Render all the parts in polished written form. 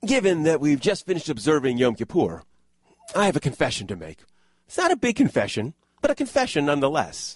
Given that we've just finished observing Yom Kippur, I have a confession to make. It's not a big confession, but a confession nonetheless.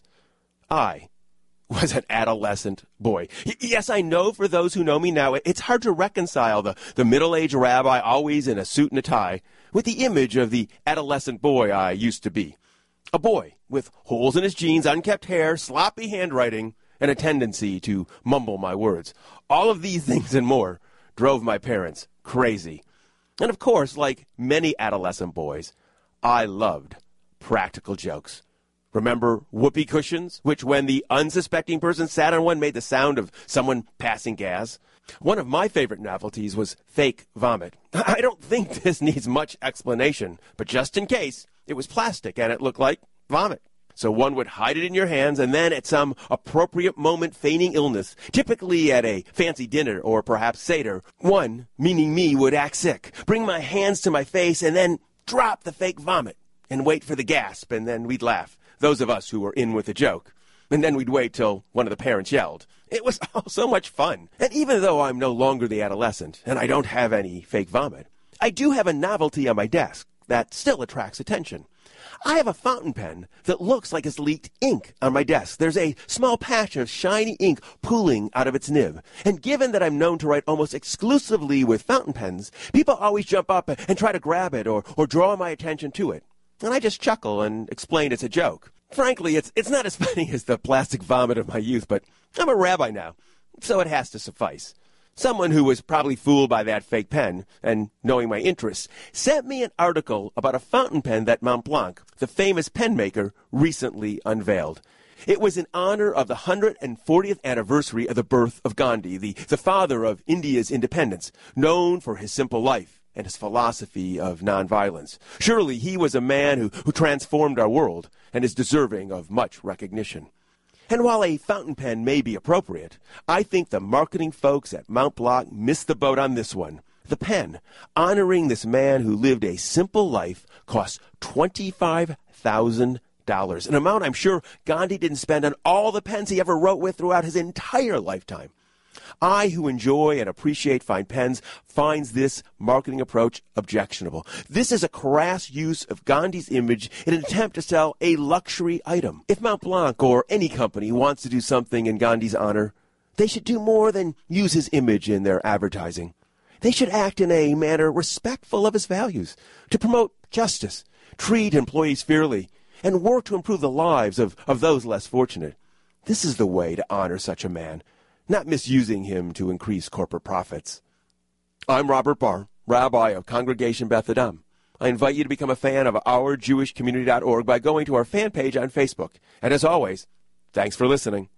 I was an adolescent boy. Yes, I know for those who know me now, it's hard to reconcile the middle-aged rabbi always in a suit and a tie with the image of the adolescent boy I used to be. A boy with holes in his jeans, unkempt hair, sloppy handwriting, and a tendency to mumble my words. All of these things and more drove my parents crazy. And of course, like many adolescent boys, I loved practical jokes. Remember whoopee cushions, which when the unsuspecting person sat on one made the sound of someone passing gas? One of my favorite novelties was fake vomit. I don't think this needs much explanation, but just in case, it was plastic and it looked like vomit. So one would hide it in your hands and then at some appropriate moment feigning illness, typically at a fancy dinner or perhaps Seder, one, meaning me, would act sick, bring my hands to my face and then drop the fake vomit and wait for the gasp, and then we'd laugh, those of us who were in with the joke. And then we'd wait till one of the parents yelled. It was all so much fun. And even though I'm no longer the adolescent and I don't have any fake vomit, I do have a novelty on my desk that still attracts attention. I have a fountain pen that looks like it's leaked ink on my desk. There's a small patch of shiny ink pooling out of its nib. And given that I'm known to write almost exclusively with fountain pens, people always jump up and try to grab it or draw my attention to it. And I just chuckle and explain it's a joke. Frankly, it's not as funny as the plastic vomit of my youth, but I'm a rabbi now, so it has to suffice. Someone who was probably fooled by that fake pen and knowing my interests sent me an article about a fountain pen that Montblanc, the famous pen maker, recently unveiled. It was in honor of the 140th anniversary of the birth of Gandhi, the father of India's independence, known for his simple life and his philosophy of nonviolence. Surely he was a man who transformed our world and is deserving of much recognition. And while a fountain pen may be appropriate, I think the marketing folks at Montblanc missed the boat on this one. The pen, honoring this man who lived a simple life, cost $25,000, an amount I'm sure Gandhi didn't spend on all the pens he ever wrote with throughout his entire lifetime. I, who enjoy and appreciate fine pens, finds this marketing approach objectionable. This is a crass use of Gandhi's image in an attempt to sell a luxury item. If Montblanc or any company wants to do something in Gandhi's honor, they should do more than use his image in their advertising. They should act in a manner respectful of his values, to promote justice, treat employees fairly, and work to improve the lives of those less fortunate. This is the way to honor such a man, not misusing him to increase corporate profits. I'm Robert Barr, Rabbi of Congregation Beth Adam. I invite you to become a fan of OurJewishCommunity.org by going to our fan page on Facebook. And as always, thanks for listening.